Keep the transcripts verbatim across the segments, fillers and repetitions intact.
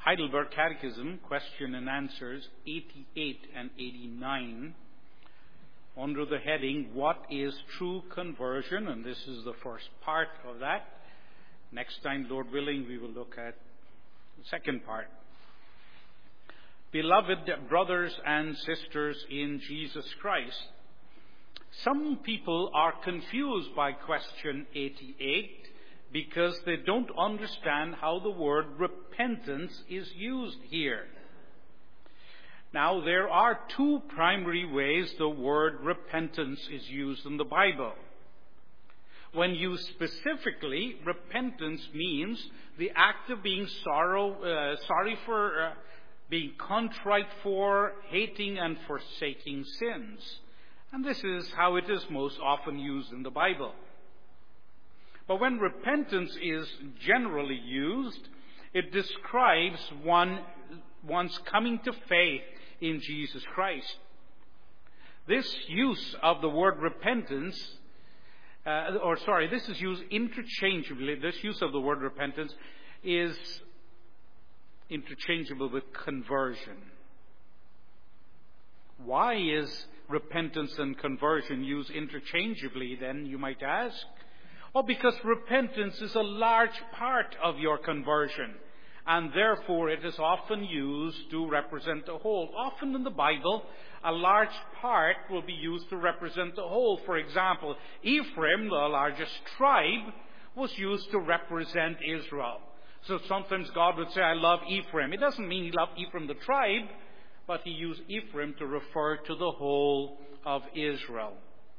Heidelberg Catechism, question and answers eighty-eight and eighty-nine, under the heading, What is True Conversion? And this is the first part of that. Next time, Lord willing, we will look at the second part. Beloved brothers and sisters in Jesus Christ, some people are confused by question eighty-eight because they don't understand how the word repentance is used here. Now, there are two primary ways the word repentance is used in the Bible. When used specifically, repentance means the act of being sorrow, uh, sorry for, uh, being contrite for, hating and forsaking sins. And this is how it is most often used in the Bible. But when repentance is generally used, it describes one, one's coming to faith in Jesus Christ. This use of the word repentance, uh, or sorry, this is used interchangeably. This use of the word repentance is interchangeable with conversion. Why is repentance and conversion used interchangeably then, you might ask? Well, because repentance is a large part of your conversion, and therefore it is often used to represent the whole. Often in the Bible, a large part will be used to represent the whole. For example, Ephraim, the largest tribe, was used to represent Israel. So sometimes God would say, I love Ephraim. It doesn't mean he loved Ephraim the tribe, but he used Ephraim to refer to the whole of Israel.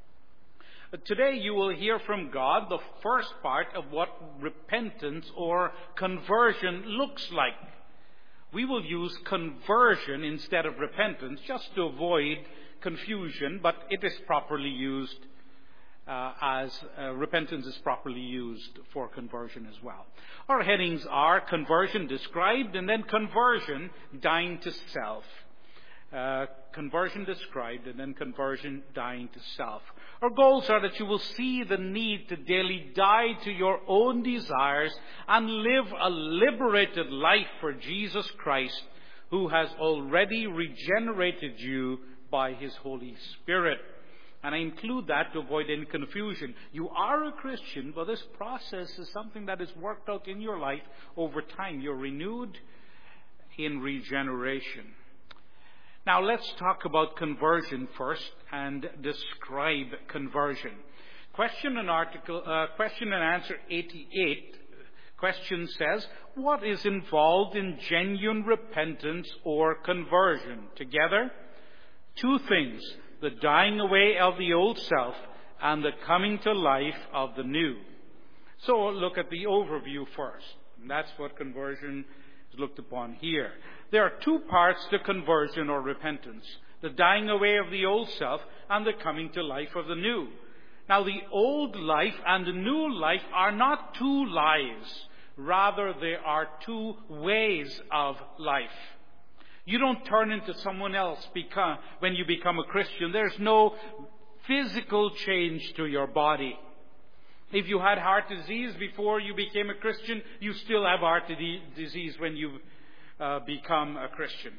Today you will hear from God the first part of what repentance or conversion looks like. We will use conversion instead of repentance just to avoid confusion, but it is properly used uh, as uh, repentance is properly used for conversion as well. Our headings are conversion described and then conversion, dying to self. Uh, conversion described and then conversion, dying to self. Our goals are that you will see the need to daily die to your own desires and live a liberated life for Jesus Christ, who has already regenerated you by His Holy Spirit. And I include that to avoid any confusion. You are a Christian, but this process is something that is worked out in your life over time. You're renewed in regeneration. Now let's talk about conversion first and describe conversion. Question and article, uh, question and answer eighty-eight. Question says, what is involved in genuine repentance or conversion? Together, two things: the dying away of the old self and the coming to life of the new. So look at the overview first. And that's what conversion is looked upon here. There are two parts to conversion or repentance: the dying away of the old self and the coming to life of the new. Now, the old life and the new life are not two lives. Rather, they are two ways of life. You don't turn into someone else become, when you become a Christian. There's no physical change to your body. If you had heart disease before you became a Christian, you still have heart disease when you uh, become a Christian.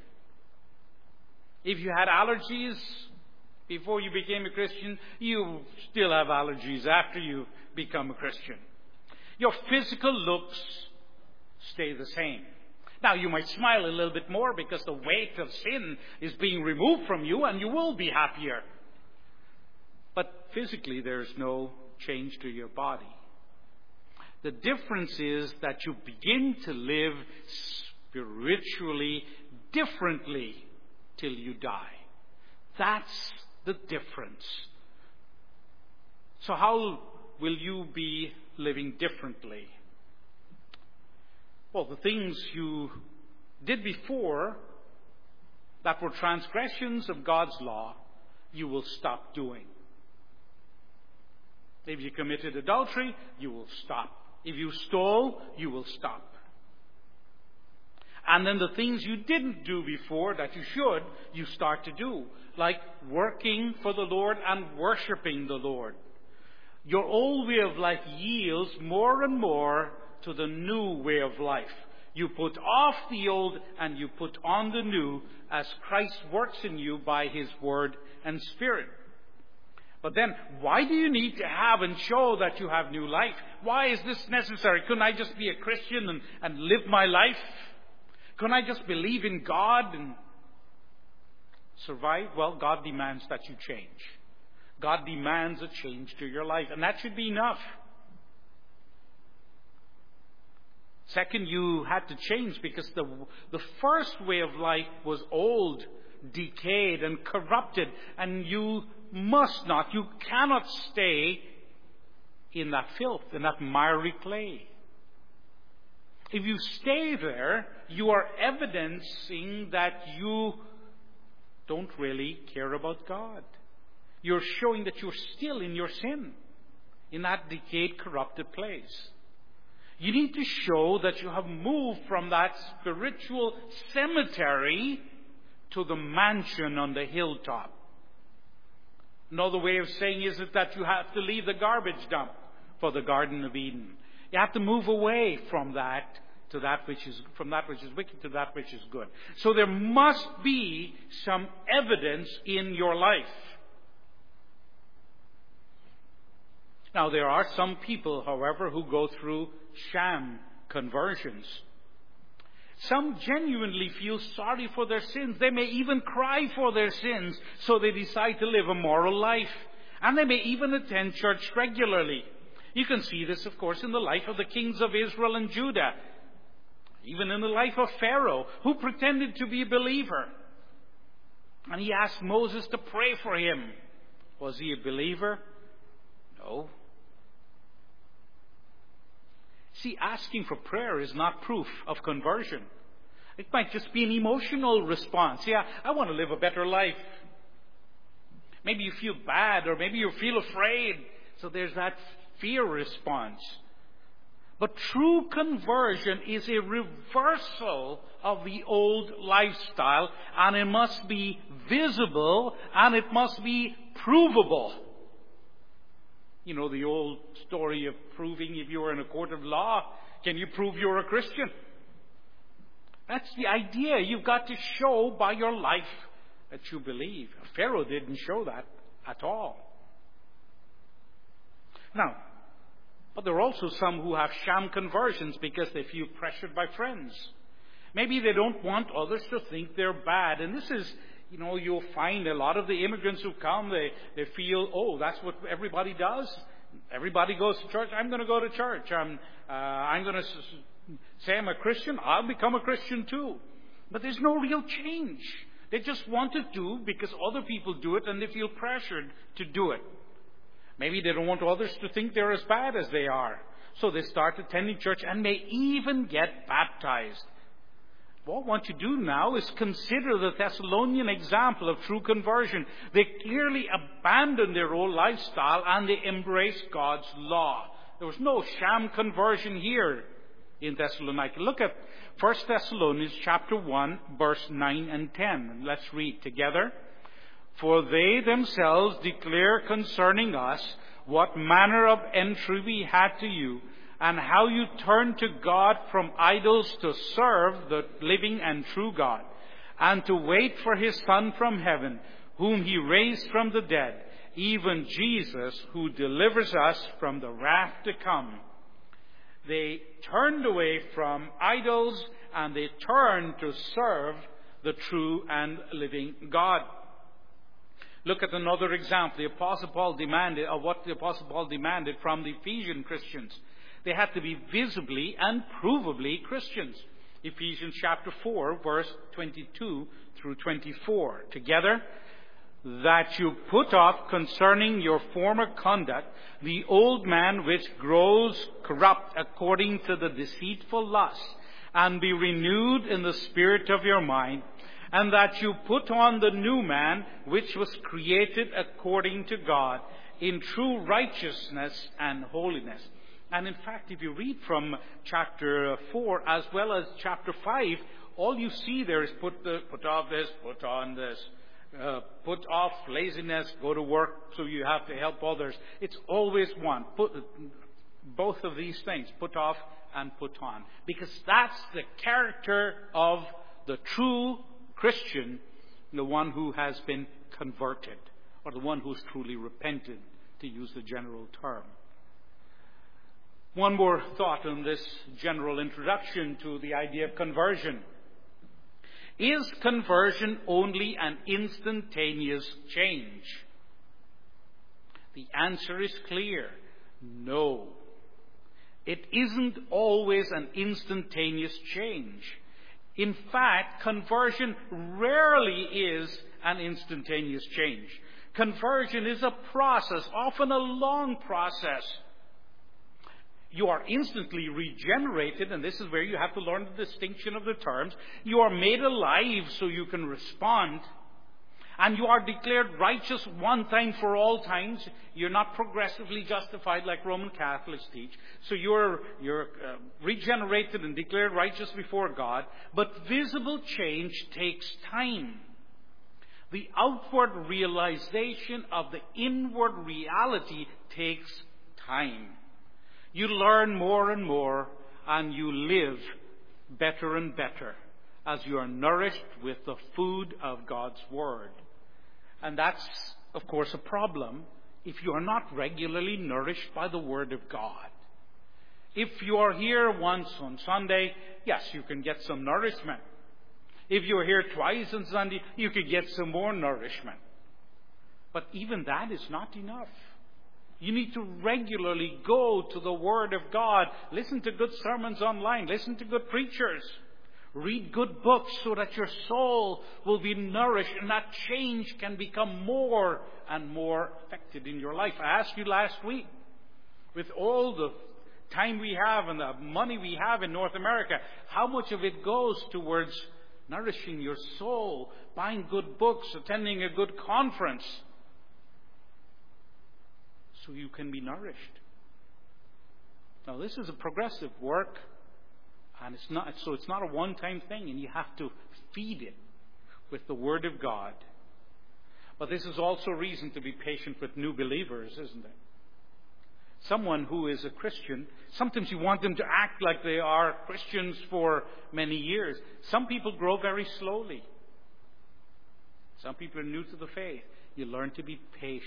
If you had allergies before you became a Christian, you still have allergies after you become a Christian. Your physical looks stay the same. Now, you might smile a little bit more because the weight of sin is being removed from you and you will be happier. But physically, there's no change to your body. The difference is that you begin to live spiritually differently till you die. That's the difference. So how will you be living differently? Well, the things you did before that were transgressions of God's law, you will stop doing. If you committed adultery, you will stop. If you stole, you will stop. And then the things you didn't do before that you should, you start to do. Like working for the Lord and worshiping the Lord. Your old way of life yields more and more to the new way of life. You put off the old and you put on the new as Christ works in you by His Word and Spirit. But then, why do you need to have and show that you have new life? Why is this necessary? Couldn't I just be a Christian and, and live my life? Couldn't I just believe in God and survive? Well, God demands that you change. God demands a change to your life, and that should be enough. Second, you had to change because the, the first way of life was old, decayed, and corrupted. And you must not, you cannot stay in that filth, in that miry clay. If you stay there, you are evidencing that you don't really care about God. You're showing that you're still in your sin, in that decayed, corrupted place. You need to show that you have moved from that spiritual cemetery to the mansion on the hilltop. Another way of saying is that you have to leave the garbage dump for the Garden of Eden. You have to move away from that to that which is from that which is wicked to that which is good. So there must be some evidence in your life. Now, there are some people, however, who go through sham conversions. Some genuinely feel sorry for their sins. They may even cry for their sins, so they decide to live a moral life. And they may even attend church regularly. You can see this, of course, in the life of the kings of Israel and Judah. Even in the life of Pharaoh, who pretended to be a believer. And he asked Moses to pray for him. Was he a believer? No. See, asking for prayer is not proof of conversion. It might just be an emotional response. Yeah, I want to live a better life. Maybe you feel bad, or maybe you feel afraid. So there's that fear response. But true conversion is a reversal of the old lifestyle, and it must be visible, and it must be provable. You know the old story of proving if you were in a court of law. Can you prove you're a Christian? That's the idea. You've got to show by your life that you believe. Pharaoh didn't show that at all. Now, but there are also some who have sham conversions because they feel pressured by friends. Maybe they don't want others to think they're bad. And this is, you know, you'll find a lot of the immigrants who come, they, they feel, oh, that's what everybody does. Everybody goes to church. I'm going to go to church. I'm, uh, I'm going to s- say I'm a Christian. I'll become a Christian too. But there's no real change. They just want to do because other people do it and they feel pressured to do it. Maybe they don't want others to think they're as bad as they are. So they start attending church and may even get baptized. What I want you to do now is consider the Thessalonian example of true conversion. They clearly abandoned their old lifestyle and they embraced God's law. There was no sham conversion here in Thessalonica. Look at First Thessalonians chapter one, verse nine and ten. Let's read together. For they themselves declare concerning us what manner of entry we had to you, and how you turned to God from idols to serve the living and true God, and to wait for His Son from heaven, whom He raised from the dead, even Jesus, who delivers us from the wrath to come. They turned away from idols, and they turned to serve the true and living God. Look at another example. The Apostle Paul demanded, or what the Apostle Paul demanded from the Ephesian Christians. They had to be visibly and provably Christians. Ephesians chapter four, verse twenty-two through twenty-four. Together, that you put off concerning your former conduct the old man which grows corrupt according to the deceitful lust, and be renewed in the spirit of your mind, and that you put on the new man which was created according to God in true righteousness and holiness. And in fact, if you read from chapter four as well as chapter five, all you see there is put, the, put off this, put on this, uh, put off laziness, go to work so you have to help others. It's always one. Put, both of these things, put off and put on. Because that's the character of the true Christian, the one who has been converted, or the one who's truly repented, to use the general term. One more thought on this general introduction to the idea of conversion. Is conversion only an instantaneous change? The answer is clear. No. It isn't always an instantaneous change. In fact, conversion rarely is an instantaneous change. Conversion is a process, often a long process. You are instantly regenerated, and this is where you have to learn the distinction of the terms. You are made alive so you can respond. And you are declared righteous one time for all times. You're not progressively justified like Roman Catholics teach. So you're, you're uh, regenerated and declared righteous before God. But visible change takes time. The outward realization of the inward reality takes time. You learn more and more, and you live better and better as you are nourished with the food of God's Word. And that's, of course, a problem if you are not regularly nourished by the Word of God. If you are here once on Sunday, yes, you can get some nourishment. If you are here twice on Sunday, you could get some more nourishment. But even that is not enough. You need to regularly go to the Word of God. Listen to good sermons online. Listen to good preachers. Read good books so that your soul will be nourished and that change can become more and more effective in your life. I asked you last week, with all the time we have and the money we have in North America, how much of it goes towards nourishing your soul, buying good books, attending a good conference, so you can be nourished. Now, this is a progressive work, and it's not so it's not a one-time thing, and you have to feed it with the Word of God. But this is also reason to be patient with new believers, isn't it? Someone who is a Christian, sometimes you want them to act like they are Christians for many years. Some people grow very slowly. Some people are new to the faith. You learn to be patient,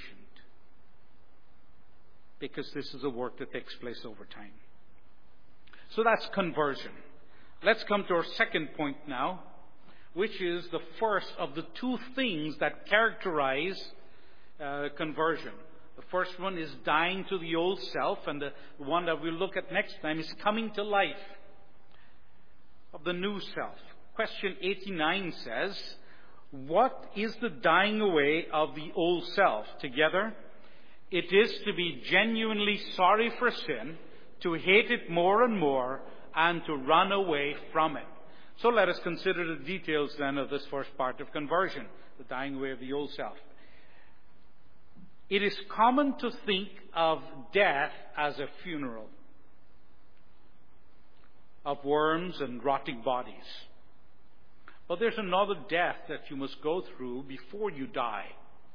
because this is a work that takes place over time. So that's conversion. Let's come to our second point now, which is the first of the two things that characterize uh, conversion. The first one is dying to the old self, and the one that we'll look at next time is coming to life of the new self. Question eighty-nine says, what is the dying away of the old self? Together, it is to be genuinely sorry for sin, to hate it more and more, and to run away from it. So let us consider the details then of this first part of conversion, the dying away of the old self. It is common to think of death as a funeral of worms and rotting bodies. But there's another death that you must go through before you die,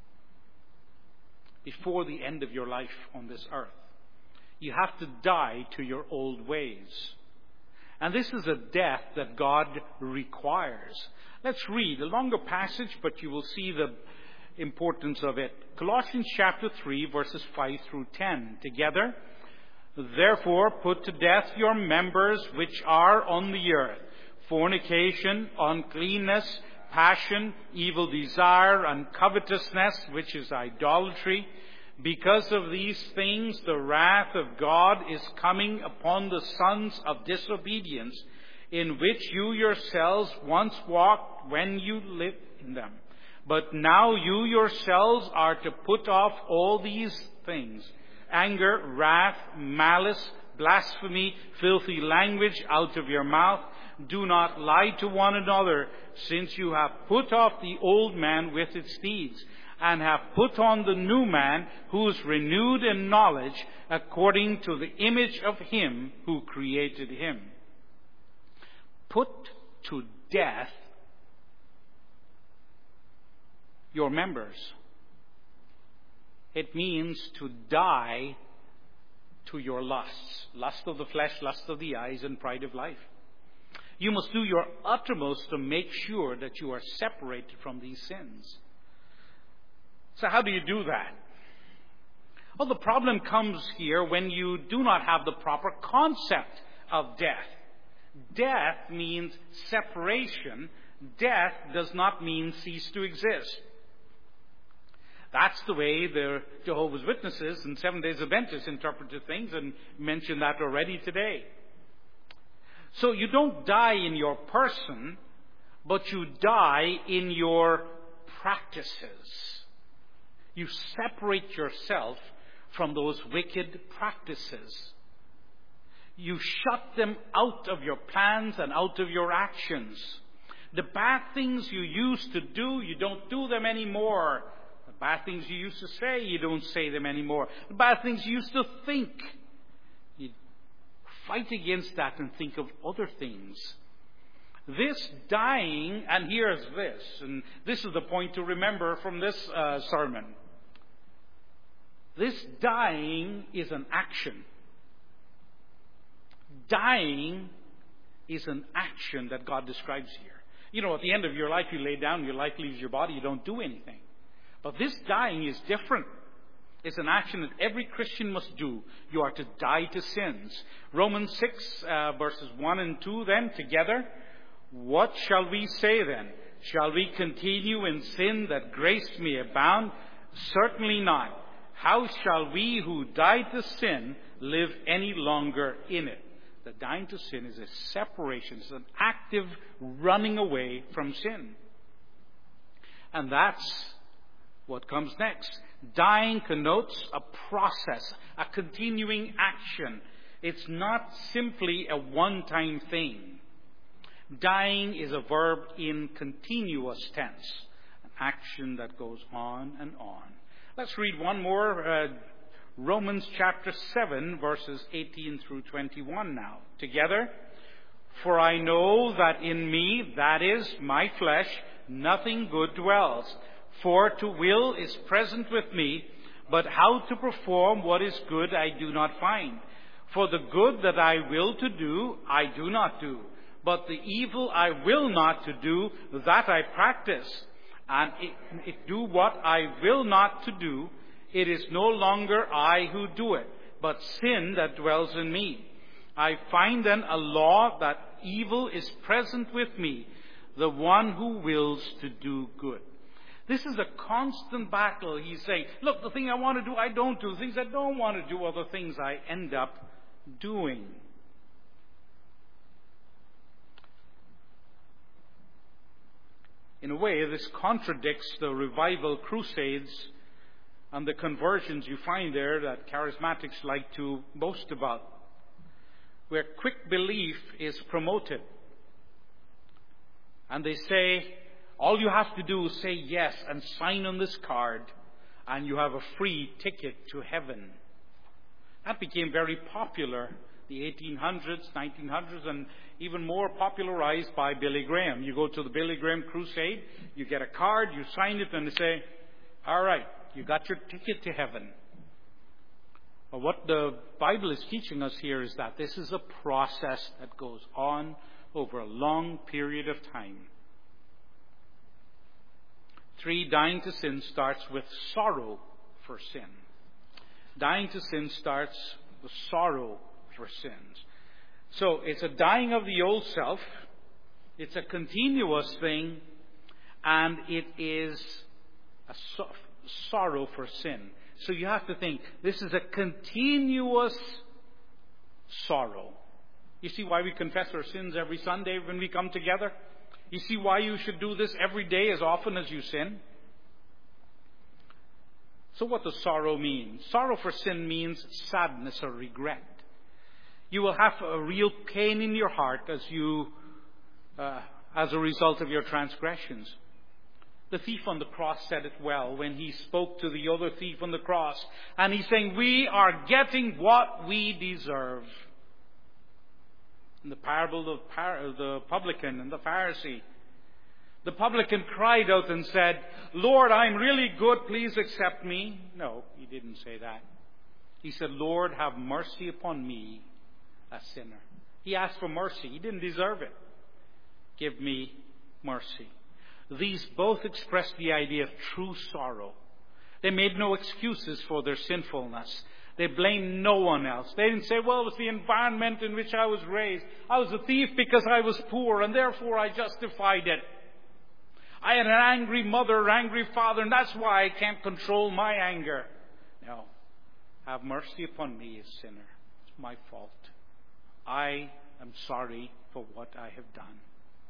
before the end of your life on this earth. You have to die to your old ways. And this is a death that God requires. Let's read a longer passage, but you will see the importance of it. Colossians chapter three, verses five through ten. Together, therefore put to death your members which are on the earth: fornication, uncleanness, passion, evil desire, and covetousness, which is idolatry. Because of these things, the wrath of God is coming upon the sons of disobedience, in which you yourselves once walked when you lived in them. But now you yourselves are to put off all these things: anger, wrath, malice, blasphemy, filthy language out of your mouth. Do not lie to one another, since you have put off the old man with its deeds, and have put on the new man, who is renewed in knowledge according to the image of him who created him. Put to death your members. It means to die to your lusts, lust of the flesh, lust of the eyes, and pride of life. You must do your uttermost to make sure that you are separated from these sins. So how do you do that? Well, the problem comes here when you do not have the proper concept of death. Death means separation. Death does not mean cease to exist. That's the way the Jehovah's Witnesses and Seventh-day Adventists interpreted things, and mentioned that already today. So you don't die in your person, but you die in your practices. You separate yourself from those wicked practices. You shut them out of your plans and out of your actions. The bad things you used to do, you don't do them anymore. The bad things you used to say, you don't say them anymore. The bad things you used to think, you fight against that and think of other things. This dying, and here's this, and this is the point to remember from this uh, sermon. This dying is an action. Dying is an action that God describes here. You know, at the end of your life, you lay down, your life leaves your body, you don't do anything. But this dying is different. It's an action that every Christian must do. You are to die to sins. Romans six, uh, verses one and two then, together. What shall we say then? Shall we continue in sin that grace may abound? Certainly not. How shall we who died to sin live any longer in it? The dying to sin is a separation. It's an active running away from sin. And that's what comes next. Dying connotes a process, a continuing action. It's not simply a one-time thing. Dying is a verb in continuous tense, an action that goes on and on. Let's read one more, uh, Romans chapter seven, verses eighteen through twenty-one now, together. For I know that in me, that is, my flesh, nothing good dwells. For to will is present with me, but how to perform what is good I do not find. For the good that I will to do, I do not do. But the evil I will not to do, that I practice. And if do what I will not to do, it is no longer I who do it, but sin that dwells in me. I find then a law that evil is present with me, the one who wills to do good. This is a constant battle. He's saying, look, the thing I want to do, I don't do. The things I don't want to do are the things I end up doing. In a way, this contradicts the revival crusades and the conversions you find there that charismatics like to boast about, where quick belief is promoted. And they say, all you have to do is say yes and sign on this card, and you have a free ticket to heaven. That became very popular, the eighteen hundreds, nineteen hundreds, and even more popularized by Billy Graham. You go to the Billy Graham crusade, you get a card, you sign it, and they say, all right, you got your ticket to heaven. But what the Bible is teaching us here is that this is a process that goes on over a long period of time. Three, dying to sin starts with sorrow for sin. Dying to sin starts with sorrow for sins. So it's a dying of the old self. It's a continuous thing. And it is a so- sorrow for sin. So you have to think, this is a continuous sorrow. You see why we confess our sins every Sunday when we come together? You see why you should do this every day as often as you sin? So what does sorrow mean? Sorrow for sin means sadness or regret. You will have a real pain in your heart as you, uh, as a result of your transgressions. The thief on the cross said it well when he spoke to the other thief on the cross. And he's saying, we are getting what we deserve. In the parable of par- the publican and the Pharisee, the publican cried out and said, Lord, I'm really good, please accept me. No, he didn't say that. He said, Lord, have mercy upon me, a sinner. He asked for mercy. He didn't deserve it. Give me mercy. These both expressed the idea of true sorrow. They made no excuses for their sinfulness. They blamed no one else. They didn't say, well, it's the environment in which I was raised. I was a thief because I was poor, and therefore I justified it. I had an angry mother, angry father, and that's why I can't control my anger. No. Have mercy upon me, a sinner. It's my fault. I am sorry for what I have done.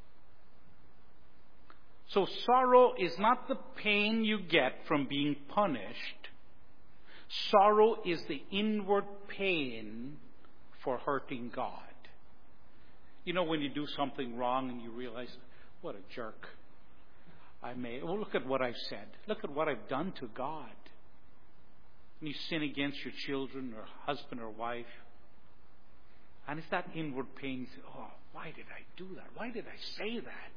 So sorrow is not the pain you get from being punished. Sorrow is the inward pain for hurting God. You know, when you do something wrong and you realize, what a jerk I made. Oh, look at what I've said. Look at what I've done to God. And you sin against your children or husband or wife. And it's that inward pain. You say, oh, why did I do that? Why did I say that?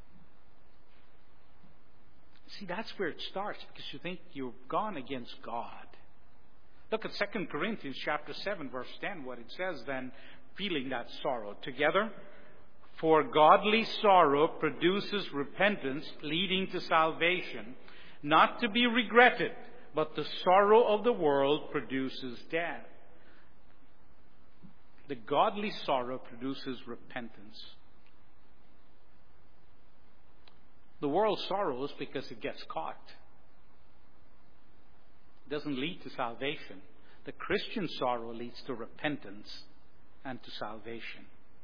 See, that's where it starts, because you think you've gone against God. Look at Second Corinthians chapter seven, verse ten, what it says then, feeling that sorrow. Together, for godly sorrow produces repentance leading to salvation, not to be regretted, but the sorrow of the world produces death. The godly sorrow produces repentance. The world sorrows because it gets caught. It doesn't lead to salvation. The Christian sorrow leads to repentance and to salvation.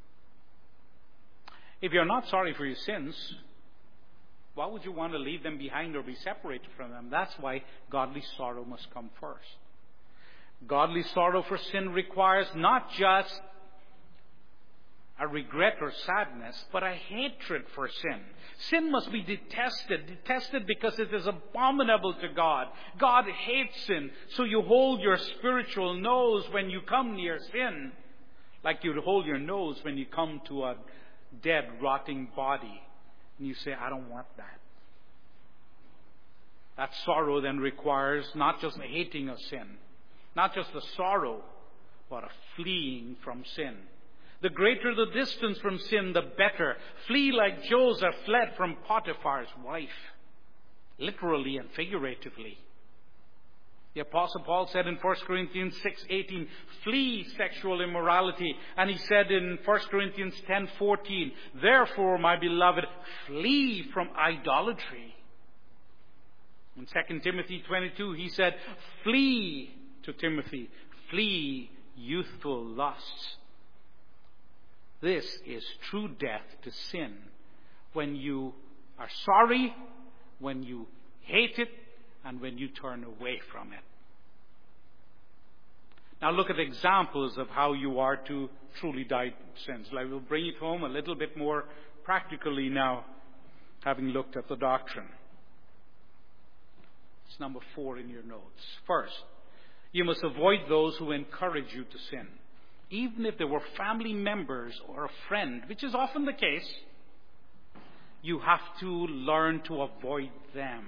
If you're not sorry for your sins, why would you want to leave them behind or be separated from them? That's why godly sorrow must come first. Godly sorrow for sin requires not just a regret or sadness, but a hatred for sin. Sin must be detested. Detested because it is abominable to God. God hates sin. So you hold your spiritual nose when you come near sin, like you'd hold your nose when you come to a dead, rotting body. And you say, I don't want that. That sorrow then requires not just a hating of sin, not just a sorrow, but a fleeing from sin. The greater the distance from sin, the better. Flee like Joseph fled from Potiphar's wife, literally and figuratively. The Apostle Paul said in First Corinthians six eighteen, flee sexual immorality. And he said in First Corinthians ten fourteen, therefore, my beloved, flee from idolatry. In Second Timothy twenty-two, he said, flee to Timothy, flee youthful lusts. This is true death to sin. When you are sorry, when you hate it, and when you turn away from it. Now look at examples of how you are to truly die to sins. I will bring it home a little bit more practically now, having looked at the doctrine. It's number four in your notes. First, you must avoid those who encourage you to sin. Even if they were family members or a friend, which is often the case, you have to learn to avoid them.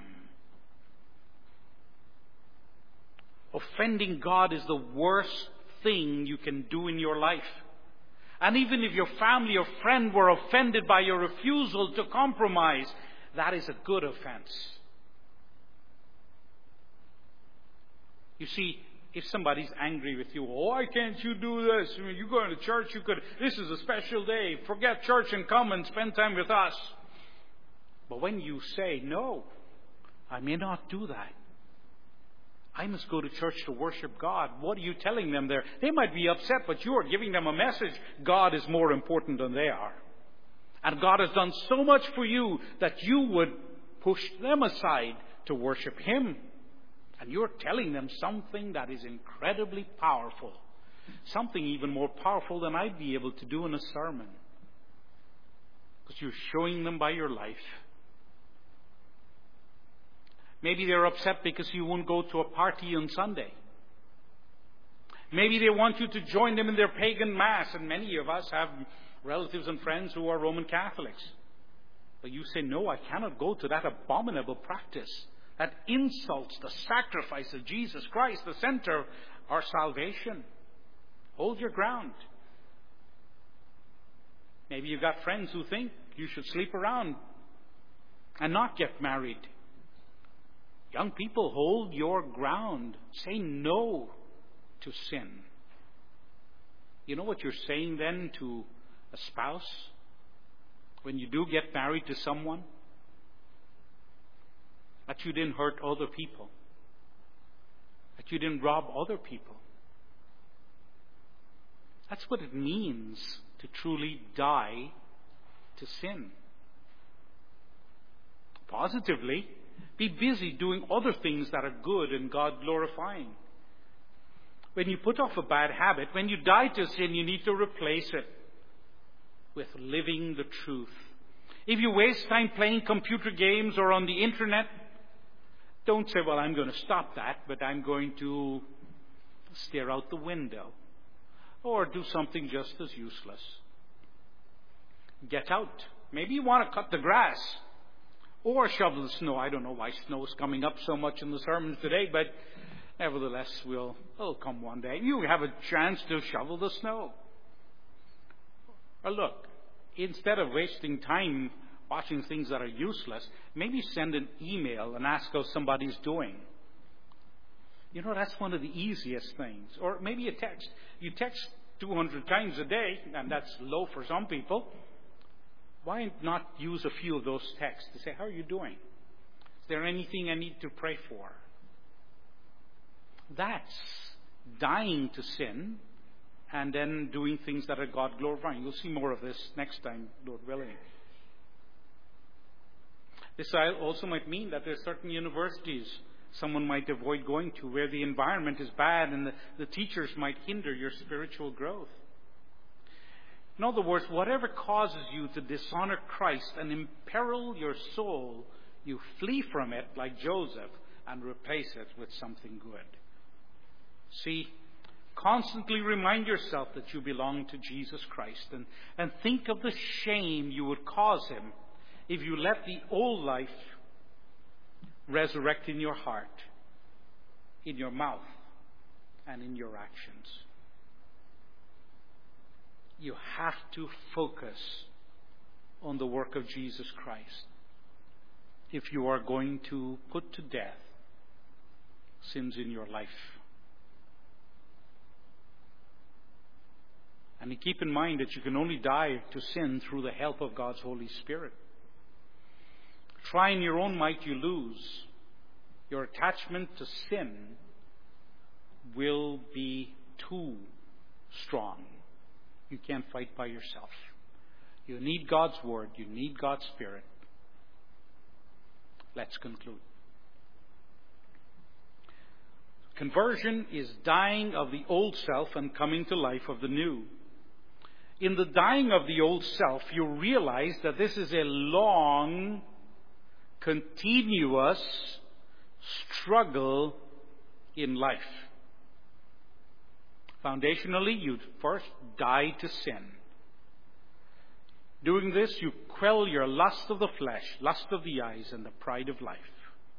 Offending God is the worst thing you can do in your life. And even if your family or friend were offended by your refusal to compromise, that is a good offense. You see, if somebody's angry with you, oh, why can't you do this? I mean, you go to church, you could, this is a special day. Forget church and come and spend time with us. But when you say, no, I may not do that. I must go to church to worship God. What are you telling them there? They might be upset, but you are giving them a message. God is more important than they are. And God has done so much for you that you would push them aside to worship Him. And you're telling them something that is incredibly powerful. Something even more powerful than I'd be able to do in a sermon. Because you're showing them by your life. Maybe they're upset because you won't go to a party on Sunday. Maybe they want you to join them in their pagan mass. And many of us have relatives and friends who are Roman Catholics. But you say, no, I cannot go to that abominable practice that insults the sacrifice of Jesus Christ, the center or salvation. Hold your ground. Maybe you've got friends who think you should sleep around and not get married. Young people, hold your ground. Say no to sin. You know what you're saying then to a spouse when you do get married to someone? That you didn't hurt other people. That you didn't rob other people. That's what it means to truly die to sin. Positively, be busy doing other things that are good and God-glorifying. When you put off a bad habit, when you die to sin, you need to replace it with living the truth. If you waste time playing computer games or on the internet, don't say, well, I'm going to stop that, but I'm going to stare out the window. Or do something just as useless. Get out. Maybe you want to cut the grass. Or shovel the snow. I don't know why snow is coming up so much in the sermons today, but nevertheless, we'll, it'll come one day. You have a chance to shovel the snow. Or look, instead of wasting time watching things that are useless, maybe send an email and ask how somebody's doing. You know, that's one of the easiest things. Or maybe a text. You text two hundred times a day, and that's low for some people. Why not use a few of those texts to say, how are you doing? Is there anything I need to pray for? That's dying to sin and then doing things that are God-glorifying. You'll see more of this next time, Lord willing. This also might mean that there are certain universities someone might avoid going to where the environment is bad and the, the teachers might hinder your spiritual growth. In other words, whatever causes you to dishonor Christ and imperil your soul, you flee from it like Joseph and replace it with something good. See, constantly remind yourself that you belong to Jesus Christ, and, and think of the shame you would cause him if you let the old life resurrect in your heart, in your mouth, and in your actions. You have to focus on the work of Jesus Christ if you are going to put to death sins in your life. And keep in mind that you can only die to sin through the help of God's Holy Spirit. Try in your own might, you lose. Your attachment to sin will be too strong. You can't fight by yourself. You need God's Word. You need God's Spirit. Let's conclude. Conversion is dying of the old self and coming to life of the new. In the dying of the old self, you realize that this is a long, continuous struggle in life. Foundationally, you first die to sin. Doing this, you quell your lust of the flesh, lust of the eyes, and the pride of life.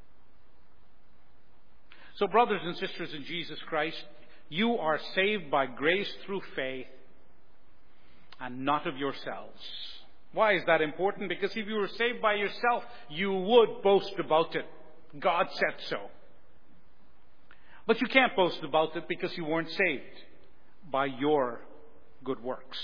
So, brothers and sisters in Jesus Christ, you are saved by grace through faith and not of yourselves. Why is that important? Because if you were saved by yourself, you would boast about it. God said so. But you can't boast about it because you weren't saved by your good works.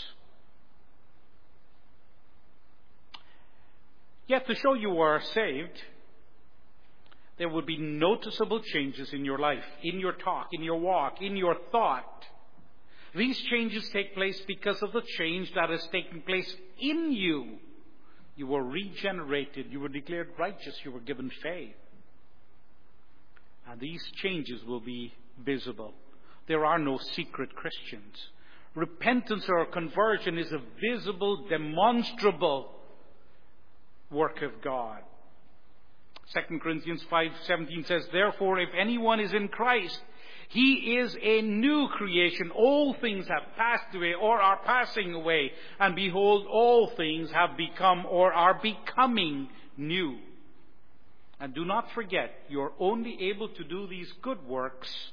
Yet to show you are saved, there would be noticeable changes in your life, in your talk, in your walk, in your thought. These changes take place because of the change that has taken place in you. You were regenerated. You were declared righteous. You were given faith. And these changes will be visible. There are no secret Christians. Repentance or conversion is a visible, demonstrable work of God. Second Corinthians five seventeen says, therefore, if anyone is in Christ, he is a new creation. All things have passed away or are passing away. And behold, all things have become or are becoming new. And do not forget, you're only able to do these good works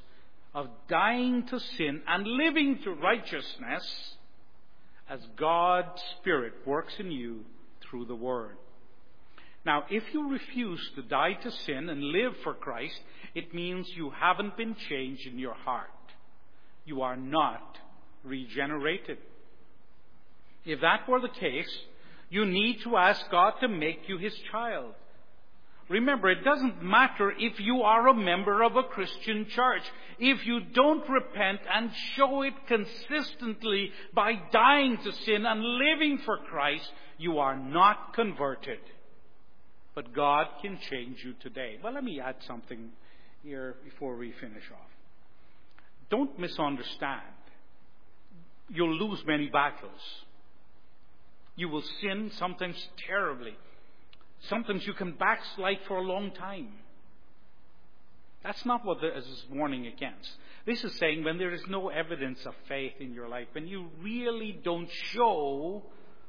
of dying to sin and living to righteousness as God's Spirit works in you through the Word. Now, if you refuse to die to sin and live for Christ, it means you haven't been changed in your heart. You are not regenerated. If that were the case, you need to ask God to make you His child. Remember, it doesn't matter if you are a member of a Christian church. If you don't repent and show it consistently by dying to sin and living for Christ, you are not converted. But God can change you today. Well, let me add something here before we finish off. Don't misunderstand. You'll lose many battles. You will sin, sometimes terribly. Sometimes you can backslide for a long time. That's not what this is warning against. This is saying when there is no evidence of faith in your life, when you really don't show,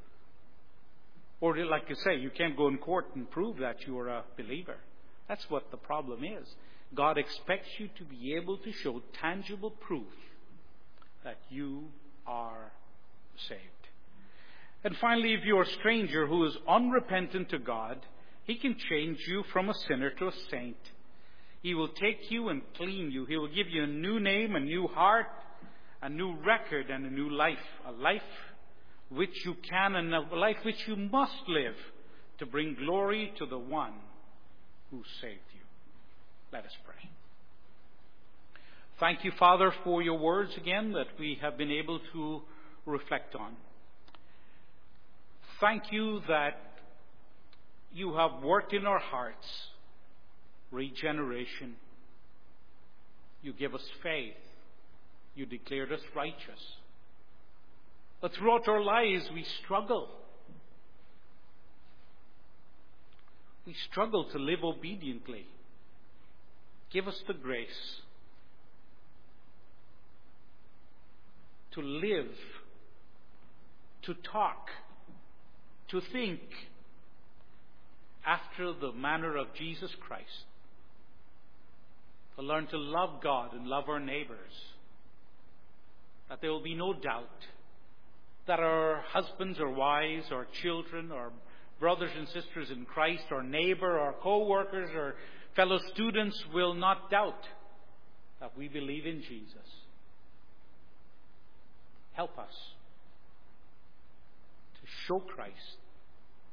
or like you say, you can't go in court and prove that you're a believer. That's what the problem is. God expects you to be able to show tangible proof that you are saved. And finally, if you're a stranger who is unrepentant to God, He can change you from a sinner to a saint. He will take you and clean you. He will give you a new name, a new heart, a new record, and a new life. A life which you can and a life which you must live to bring glory to the one who saved you. Let us pray. Thank you, Father, for your words again that we have been able to reflect on. Thank you that you have worked in our hearts regeneration. You give us faith. You declared us righteous. But throughout our lives we struggle. We struggle to live obediently. Give us the grace to live, to talk, to think after the manner of Jesus Christ. To learn to love God and love our neighbors. That there will be no doubt that our husbands or wives or children or brothers and sisters in Christ or neighbor or co-workers or fellow students will not doubt that we believe in Jesus. Help us to show Christ.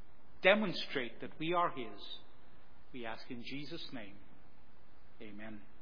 Demonstrate that we are His. We ask in Jesus' name. Amen.